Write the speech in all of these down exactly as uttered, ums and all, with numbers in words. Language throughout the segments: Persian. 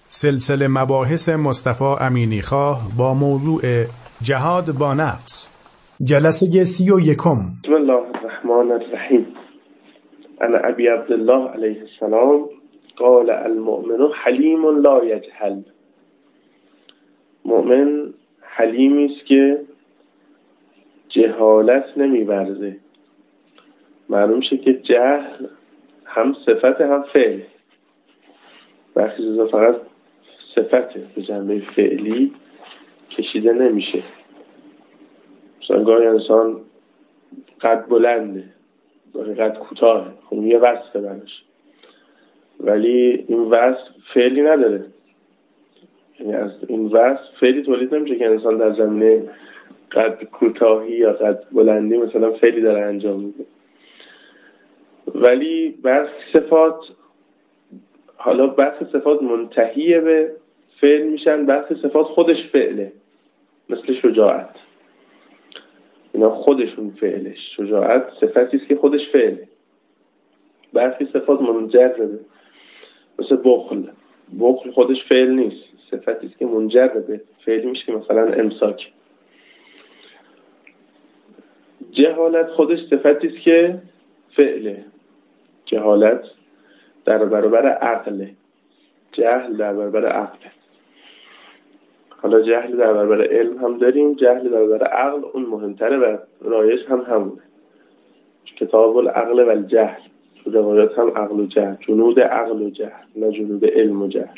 سلسله مباحث مصطفی امینی خواه با موضوع جهاد با نفس، جلسه سی و یکم. بسم الله الرحمن الرحیم. انا ابی عبدالله علیه السلام قال المؤمن حلیم لا یجهل. مؤمن حلیمی است که جهالت نمی‌ورزه. معلوم شه که جهل هم صفت هم فعل. برخی چیزا فقط صفته، به جنبه فعلی کشیده نمیشه. مثلا گاهی انسان قد بلنده، گاهی قد کوتاه، خب یه وصفه براش، ولی این وصف فعلی نداره. یعنی از این وصف فعلی تولید نمیشه که انسان در زمینه قد کوتاهی یا قد بلندی مثلا فعلی داره انجام میده. ولی برخی صفات، حالا برخی صفات منتهی به فعل میشن، برخی صفات خودش فعله، مثل شجاعت. اینا خودشون فعلش، شجاعت صفتی است که خودش فعله. برخی صفات منجرده، مثل بخل. بخل خودش فعل نیست، صفتی است که منجر به فعلی میشه، مثلا امساک. جهالت خودش صفتی است که فعله. جهالت در برابر عقله، جهل در برابر عقله. حالا جهل در برابر علم هم داریم، جهل در برابر عقل اون مهمتره و رایج هم همونه. کتاب العقل و الجهل، تو روایات هم عقل و جهل، جنود عقل و جهل، نه جنود علم و جهل.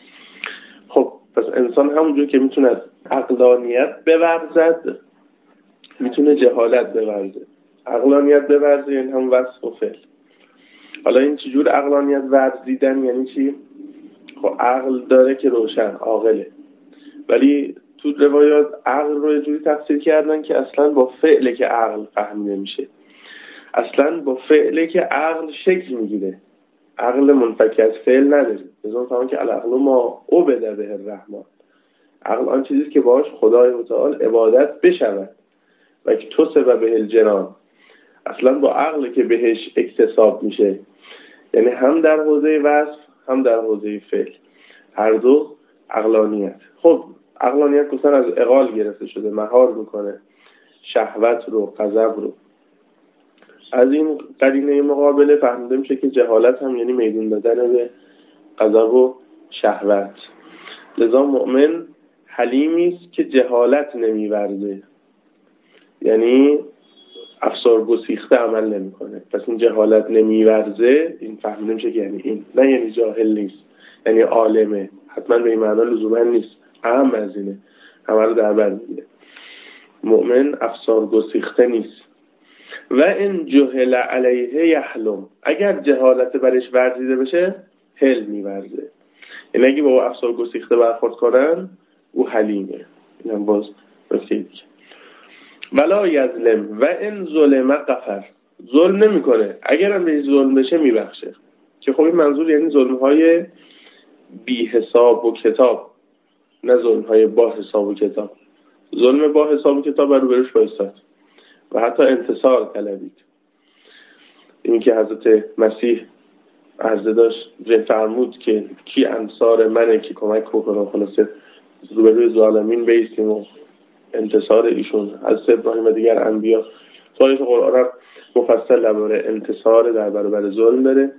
خب پس انسان همونجور که میتونه عقلانیت بورزد، میتونه جهالت بورزه. عقلانیت بورزه یعنی هم وصف و فعل. حالا این چجور عقلانیت ورزیدن یعنی چی؟ خب عقل داره که روشن، عاقله، ولی تو روایات عقل رو یه جوری تفسیر کردن که اصلا با فعله که عقل فهمیده میشه، اصلا با فعله که عقل شکل میگیره. عقل منفک از فعل نداره. مثلا فهمون که العقل ما عبد به الرحمن. عقل آن چیزی که باهاش خدای متعال عبادت بشود و که توسب به الجنان. اصلا با عقل که بهش اکتساب میشه، یعنی هم در حوزه وصف هم در حوزه فعل، هر دو عقلانیت. خب عقلانیت گفتن از عقال گرفته شده، مهار میکنه شهوت رو، غضب رو. از این قرینه مقابله فهمیده میشه که جهالت هم یعنی میدون دادن به غضب و شهوت. لذا مؤمن حلیمی است که جهالت نمیورزه، یعنی افسار گسیخته عمل نمیکنه. پس این جهالت نمیورزه، این فهمیده میشه که یعنی این، نه یعنی جاهل نیست، یعنی عالمه. حتما به این معنی لزوما نیست، اهم از اینه، همه رو در بر میگیره. مؤمن افسار گسیخته نیست. و این جهل علیه یحلم، اگر جهالت برش ورزیده بشه حل میورزه. یعنی اگه با او افسار گسیخته برخورد کنن او حلیمه. این هم باز نکته دیگه. ولا یظلم و ان ظلم غفر، ظلم نمیکنه، اگر هم به ظلم بشه میبخشه. که خب این منظور یعنی ظلم های بی حساب و کتاب، نه ظلم های با حساب و کتاب. ظلم با حساب و کتاب برو بروش بایستاد و حتی انتصار طلبید. این که حضرت مسیح عرضه داشت فرمود که کی انصار منه که کمک کنه، خلاصه روبروی ظالمین بیستیم و انتصار ایشون. حضرت ابراهیم و دیگر انبیا تاریخ قرآن مفصل درباره انتصار در برابر ظلم داره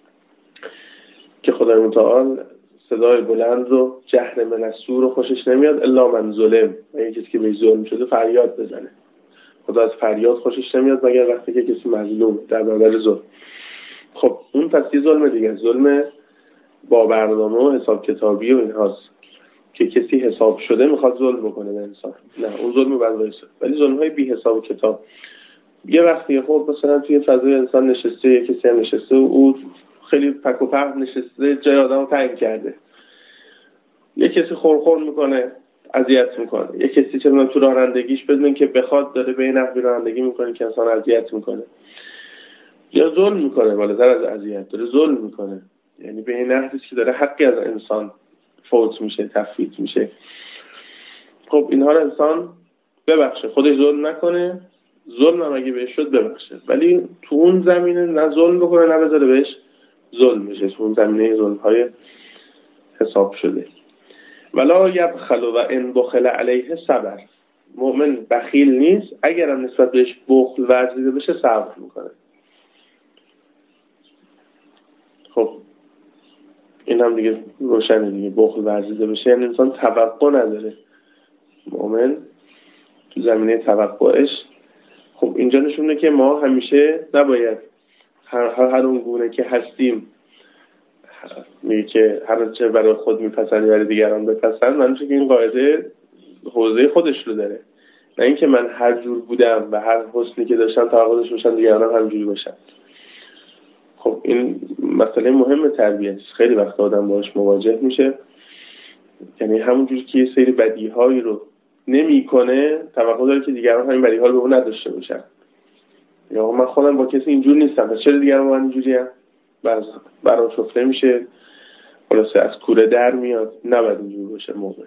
که خدای متعال صدای بلند رو، جهر من الصور رو خوشش نمیاد الا من ظلم، و یکی کسی که به ظلم شده فریاد بزنه. خدا از فریاد خوشش نمیاد مگر وقتی که کسی مظلوم در برابر ظلم. خب اون پس یه ظلم دیگه، ظلم با برنامه و حساب کتابی و اینهاست که کسی حساب شده میخواد ظلم بکنه به انسان. نه، اون ظلم برداشته. ولی ظلم های بی حساب و کتاب، یه وقتی خب مثلا توی فضای انسان نشسته، یه کسی هم نشسته و او خیلی پک و پک نشسته، جای آدم رو تنگ کرده، یه کسی خورخور میکنه، اذیت میکنه. یه کسی چه من تو رانندگیش بدون که بخواد داره به نحوی رانندگی میکنه که انسان اذیت میکنه یا ظلم میکنه، بالاتر از اذیت داره ظلم میکنه، یعنی به این نحوی که داره حقی از انسان فوت میشه، تفویت میشه. خب اینها رو انسان ببخشه، خودش ظلم نکنه، ظلم هم اگه بهش شد ببخشه، ولی تو اون زمینه نه ظلم بکنه نه بذاره بهش ظلم بشه. تو اون زمینه ظلم های حساب شده. ولا یبخل و ان بخل علیه صبر. مؤمن بخیل نیست، اگر هم نسبت بهش بخل ورزیده بشه صبر میکنه. خب این هم دیگه روشنه دیگه، بخل ورزیده بشه یعنی انسان توقع نداره. مؤمن تو زمینه توقعش، خب اینجا نشونه که ما همیشه نباید هر هر اون گونه که هستیم میگه که هر چه برای خود میپسندی برای دیگران بپسند، من چون که این قاعده حوزه خودش رو داره، نه اینکه من هر جور بودم و هر حسنی که داشتم توقع داشته باشم دیگران هم همینجوری باشن. خب این مسئله مهم تربیت، خیلی وقت آدم باهاش مواجه میشه، یعنی همونجوری که یه سری بدیهایی رو نمیکنه توقع داره که دیگران همین بدیها رو به اون نداشته باشن. یا من خودم با کسی اینجور نیستم پس چرا دیگران با من اینجوری هم؟ باز برام شفته میشه، خلاصه از کوره در میاد. نباید اینجور باشه موقع،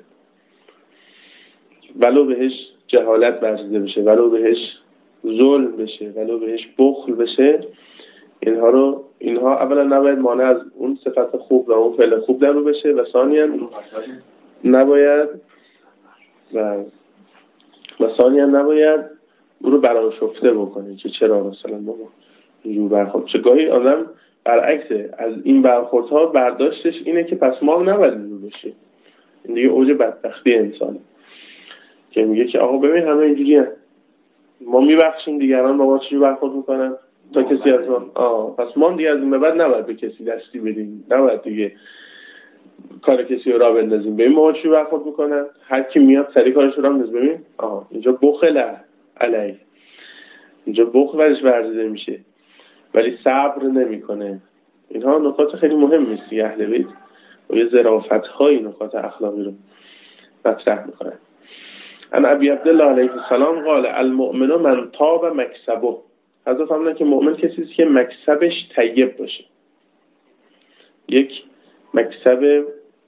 ولو بهش جهالت ورزیده بشه، ولو بهش ظلم بشه، ولو بهش بخل بشه، اینها رو اینها اولا نباید مانع از اون صفت خوب و اون فعل خوب در رو بشه و ثانیاً نباید و و ثانیاً نباید اون رو برآشفته بکنه که چرا مثلا بابا اینجور برخورد. چه گاهی آدم برعکسه، از این برخوردها برداشتش اینه که پس ما هم نباید اینجور بشه. این دیگه اوج بدبختی انسانه که میگه که آقا ببین همه اینجوری هم. ما میبخشیم دیگران با ما چجور برخورد میکنن تا کسی از ما آه پس ما دیگه از این به بعد نباید به کسی دستی بدیم، نباید دیگه کار کسی رو را بندازیم. ببین ما چجور برخورد میکنن، هر کی میاد سری کارش رو را بنداز. ببین آها اینجا بخل علی، اینجا بخل ورش ورزیده میشه ولی صبر نمیکنه. اینها نکات خیلی مهم است. اهل بیت و یه ظرافت‌های نکات اخلاقی رو مطرح میکنن. انا ابی عبدالله علیه السلام قال المؤمن من طاب مکسبه. حضرت فرمودن که مؤمن کسی است که مکسبش طیب باشه، یک مکسب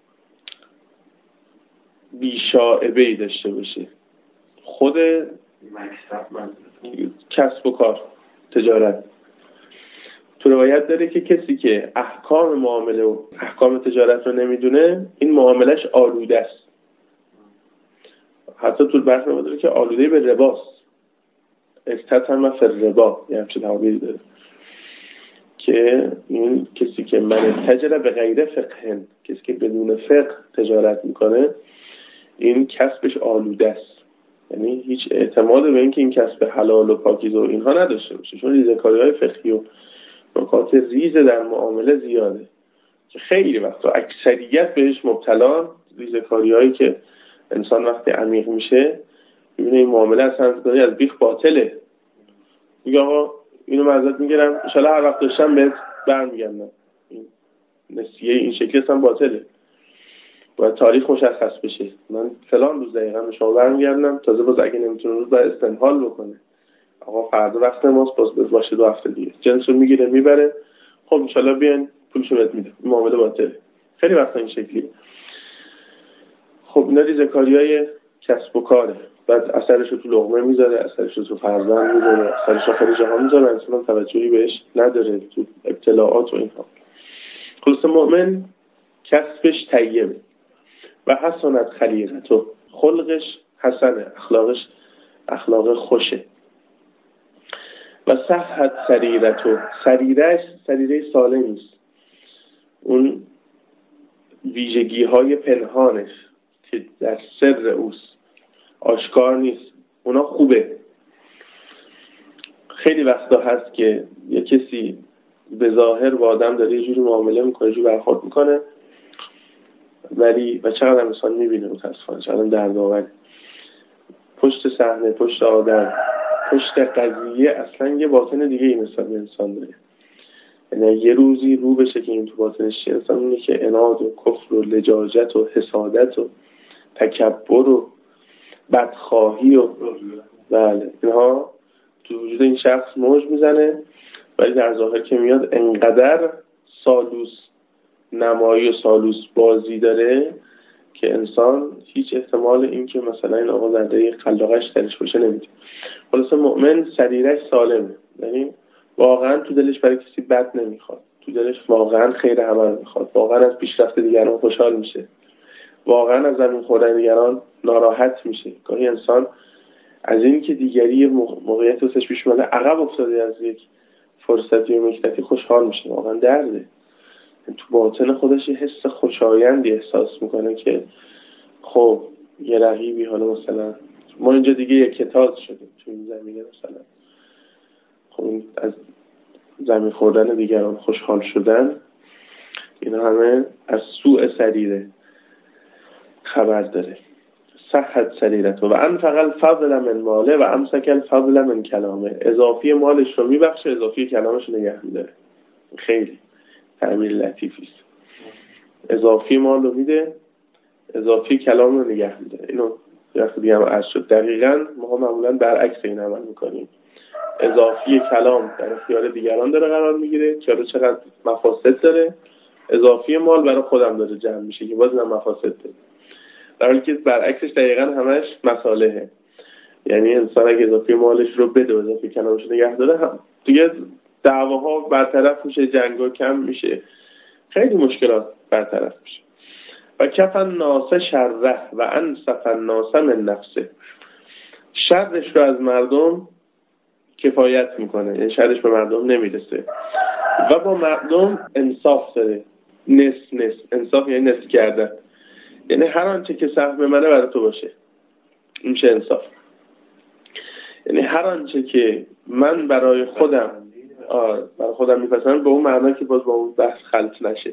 بیشائبه‌ای داشته باشه. خود مکسب من کسب و کار، تجارت. تو روایت داره که کسی که احکام معامله و احکام تجارت رو نمیدونه این معاملش آلوده است. حتی تو بحث رو داره که آلوده به رباست. افتتن فی الربا، یه همچه تعبیری داره که این کسی که من تجاره به غیر فقه، کسی که بدون فقه تجارت میکنه این کسبش آلوده است، یعنی هیچ اعتماد به این که این کسب حلال و پاکیزه و اینها نداشته باشه، چون ریزکاری‌های فقهی و نکات ریز در معامله زیاده که خیلی وقتا اکثریت بهش مبتلا. ریزکاری‌هایی که انسان وقتی عمیق میشه میبینه این معامله اصلا از بیخ باطله. میگه آقا اینو معذرت میگیرم ان شاءالله هر وقت داشتم بهت برمیگردم. این نسیه این شکلی اصلا باطله، باید تاریخ مشخص بشه. من فلان روز دقیقاً به شما برمیگردم، تازه باز اگه نمیتونه روز باید استنحال بکنه. آقا فردا وقت ماست، باز باشه دو هفته دیگه جنسو میگیره میبره. خب ان شاءالله بیاین پولشو بهت میدم. این معامله باطله. خیلی وقتا این شکلیه. خب اینا ریزکاریای کسب و کاره، بعد اثرش رو تو لقمه میذاره، اثرش رو تو فرزند میذاره، اثرش رو خیلی جاها میذاره، انسان توجهی بهش نداره تو ابتلاعات و اینها. خلاص مؤمن کسبش طیبه و حسنت خلیقته، خلقش حسنه، اخلاقش اخلاق خوشه. و صحت سریرته، سریرش سریره سالمی است، اون ویژگی های پنهانش که در سر اوست، آشکار نیست، اونا خوبه. خیلی وقتا هست که یه کسی به ظاهر با آدم داره یه جوری معامله میکنه، یه جوری برخورد میکنه، ولی و چقدر انسان میبینه متاسفانه، چقدر دردآوره، پشت صحنه، پشت آدم، پشت قضیه اصلا یه باطن دیگه این نسبت به انسان داره. یعنی یه روزی رو بشه که این تو باطنش چیه، انسان اینه که عناد و کفر و لجاجت و حسادت و تکبر و بدخواهی و بله اینها تو وجود این شخص موج میزنه، ولی در ظاهر که میاد انقدر سالوس نمایی و سالوس بازی داره که انسان هیچ احتمال این که مثلا این آقا زنده خلاقش درش باشه نمیده. خلاص مؤمن سریرش سالمه، یعنی واقعا تو دلش برای کسی بد نمیخواد، تو دلش واقعا خیر همه رو میخواد، واقعا از پیشرفت دیگران خوشحال میشه، واقعا از زمین خوردن دیگران ناراحت میشه. گاهی انسان از این که دیگری موقعیت واسش پیش اومده عقب افتاده از یک فرصتی و مکنتی خوشحال میشه، واقعا درده. تو باطن خودش یه حس خوشایندی احساس میکنه که خب یه رقیبی، حالا مثلا ما اینجا دیگه یک کتاز شدیم تو این زمینه، مثلا خب از زمین خوردن دیگران خوشحال شدن، اینا همه از سوء سریره خبر داره. صحت سریرت و انفق الفضل من ماله و امسک الفضل من کلامه. اضافی مالش رو میبخشه، اضافی کلامش رو نگه میداره. خیلی تعبیر لطیفی است. اضافی مال رو میده، اضافی کلام رو نگه میداره. اینو وقتی دیگه هم عرض شد دقیقاً ما معمولاً برعکس این عمل میکنیم. اضافی کلام در اختیار دیگران داره قرار میگیره که چقدر مفاسد داره، اضافی مال برای خودم داره جمع میشه که باز هم مفاسد داره، در حالی که برعکسش دقیقاً همش مصالحه. یعنی انسان اگه اضافی مالش رو بده و اضافی کلامش رو نگه داره، هم دیگه دعواها برطرف میشه، جنگا کم میشه، خیلی مشکلات برطرف میشه. و کفن ناس شره و انصف الناس من نفسه. شرش رو از مردم کفایت میکنه، یعنی شرش به مردم نمیرسه و با مردم انصاف داره. نس نس انصاف یعنی نس کردن، یعنی هر آنچه که سهم منه برای تو باشه، این میشه انصاف. یعنی هر آنچه که من برای خودم آه برای خودم میپسندم، به اون معنا که باز با اون بحث خلط نشه،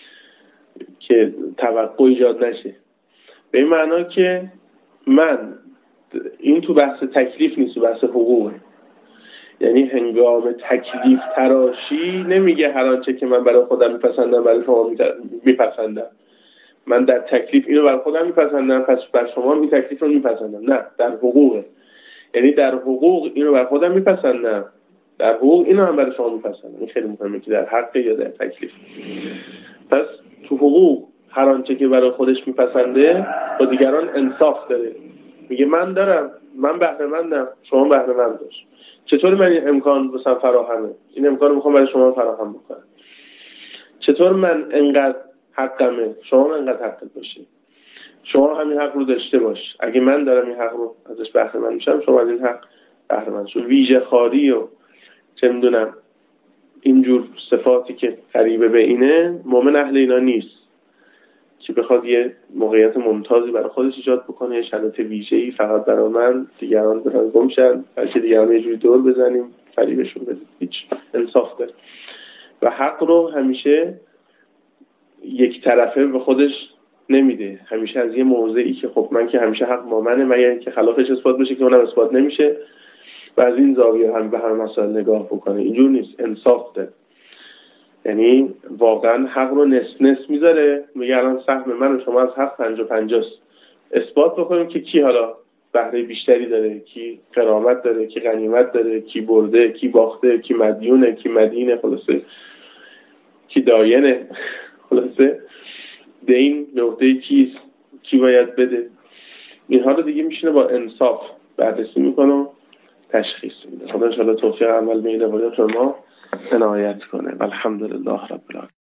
که توقع ایجاد نشه، به این معنا که من این تو بحث تکلیف نیست، تو بحث حقوقه. یعنی هنگام تکلیف تراشی نمیگه هر آنچه که من برای خودم میپسندم برای شما میپسندم. من در تکلیف اینو برای خودم میپسندم، پس بر شما این تکلیف رو میپسندم. نه، در حقوقه. یعنی در حقوق اینو برای خودم میپسندم، در حقوق اینو هم برای شما میپسندم. این خیلی مهمه که در حق یا در تکلیف. پس تو حقوق هر آنچه که برای خودش میپسنده با دیگران انصاف داره. میگه من دارم، من بهره مندم، شما بهره مند باش. چطور من این امکان واسم فراهمه، این امکان رو میخوام برای شما فراهم بکنم. چطور من انقدر حقمه، شما انقدر حقت باشه. شما همین حق رو داشته باش. اگه من دارم این حق رو ازش بهره مند میشم، شما از این حق بهره مند شو. ویژه خاری و چه میدونم اینجور صفاتی که قریبه به اینه، مؤمن اهل اینا نیست که بخواد یه موقعیت ممتازی برای خودش ایجاد بکنه، یه شرایط ویژه‌ای فقط برای من، دیگران برای گم شن، بلکه دیگران یه جوری دور بزنیم فریبشون بدیم. هیچ انصاف داره. و حق رو همیشه یک طرفه به خودش نمیده، همیشه از یه موضعی که خب من که همیشه حق با منه، مگر که خلافش اثبات بشه که اونم اثبات نمیشه، و از این زاویه هم به هر مسائل نگاه بکنه. اینجور نیست، انصاف ده. یعنی واقعا حق رو نصف نصف میذاره، میگه الان سهم من و شما از حق پنجاه پنجاه اثبات بکنیم که کی حالا بهره بیشتری داره، کی غنیمت داره، کی غنیمت داره، کی برده، کی باخته، کی مدیونه، کی مدینه، خلاصه کی داینه، خلاصه دین به عهده کیست، کی باید بده. اینها رو دیگه میشینه با انصاف بررسی میکنه و تشخیص میده. خدا ان شاء الله توفیق عمل بین روایات ما عنایت کنه. الحمدلله رب العالمین.